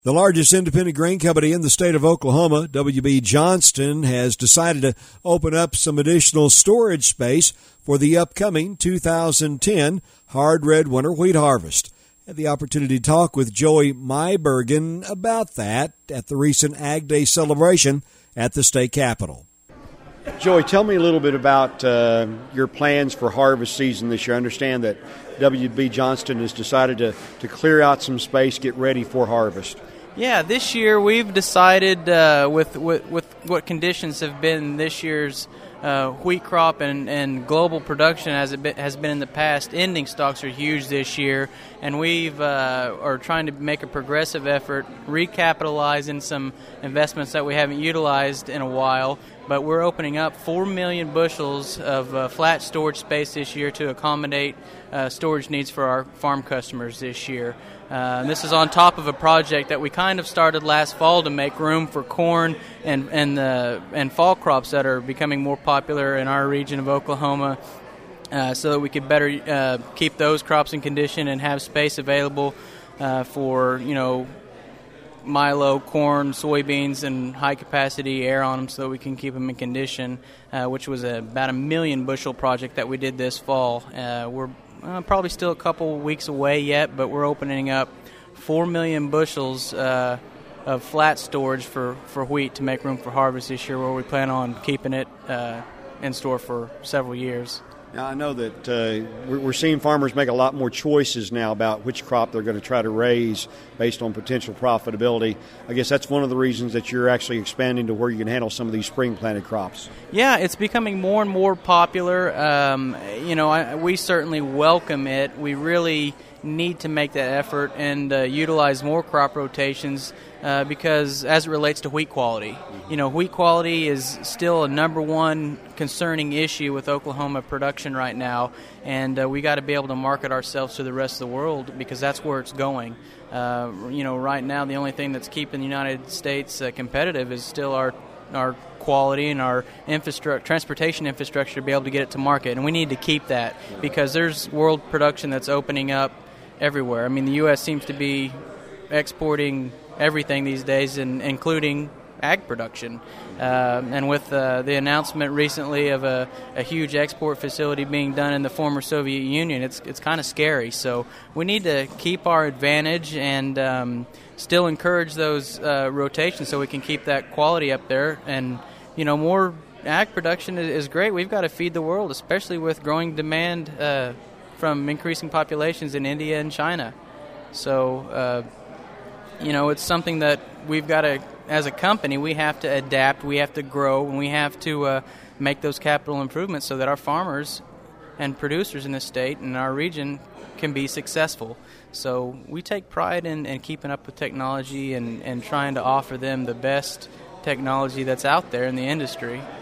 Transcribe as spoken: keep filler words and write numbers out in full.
The largest independent grain company in the state of Oklahoma, W B Johnston, has decided to open up some additional storage space for the upcoming two thousand ten hard red winter wheat harvest. I had the opportunity to talk with Joey Mybergen about that at the recent Ag Day celebration at the state capitol. Joey, tell me a little bit about uh, your plans for harvest season this year. I understand that W B Johnston has decided to, to clear out some space, get ready for harvest. Yeah, this year we've decided uh, with, with with what conditions have been this year's uh, wheat crop and, and global production as it be, has been in the past. Ending stocks are huge this year, and we've uh, are trying to make a progressive effort, recapitalizing some investments that we haven't utilized in a while. But we're opening up four million bushels of uh, flat storage space this year to accommodate uh, storage needs for our farm customers this year. Uh, and this is on top of a project that we kind of started last fall to make room for corn and and uh, and fall crops that are becoming more popular in our region of Oklahoma, uh, so that we could better uh, keep those crops in condition and have space available uh, for, you know, milo, corn, soybeans, and high-capacity air on them so that we can keep them in condition, uh, which was a, about a million bushel project that we did this fall. Uh, we're uh, probably still a couple weeks away yet, but we're opening up four million bushels uh, of flat storage for, for wheat to make room for harvest this year, where we plan on keeping it uh, in store for several years. Now, I know that uh, we're seeing farmers make a lot more choices now about which crop they're going to try to raise based on potential profitability. I guess that's one of the reasons that you're actually expanding to where you can handle some of these spring-planted crops. Yeah, it's becoming more and more popular. Um, you know, I, we certainly welcome it. We really need to make that effort and uh, utilize more crop rotations uh, because as it relates to wheat quality, you know, wheat quality is still a number one concerning issue with Oklahoma production right now, and uh, we got to be able to market ourselves to the rest of the world because that's where it's going. Uh, you know, right now the only thing that's keeping the United States uh, competitive is still our our quality and our infrastructure, transportation infrastructure to be able to get it to market, and we need to keep that because there's world production that's opening up everywhere. I mean, the U S seems to be exporting everything these days, and including ag production. Uh, and with uh, the announcement recently of a, a huge export facility being done in the former Soviet Union, it's it's kind of scary. So we need to keep our advantage and um, still encourage those uh, rotations so we can keep that quality up there. And, you know, more ag production is, is great. We've got to feed the world, especially with growing demand uh, from increasing populations in India and China. So, uh, you know, it's something that we've got to, as a company, we have to adapt, we have to grow, and we have to uh, make those capital improvements so that our farmers and producers in this state and our region can be successful. So we take pride in, in keeping up with technology and, and trying to offer them the best technology that's out there in the industry.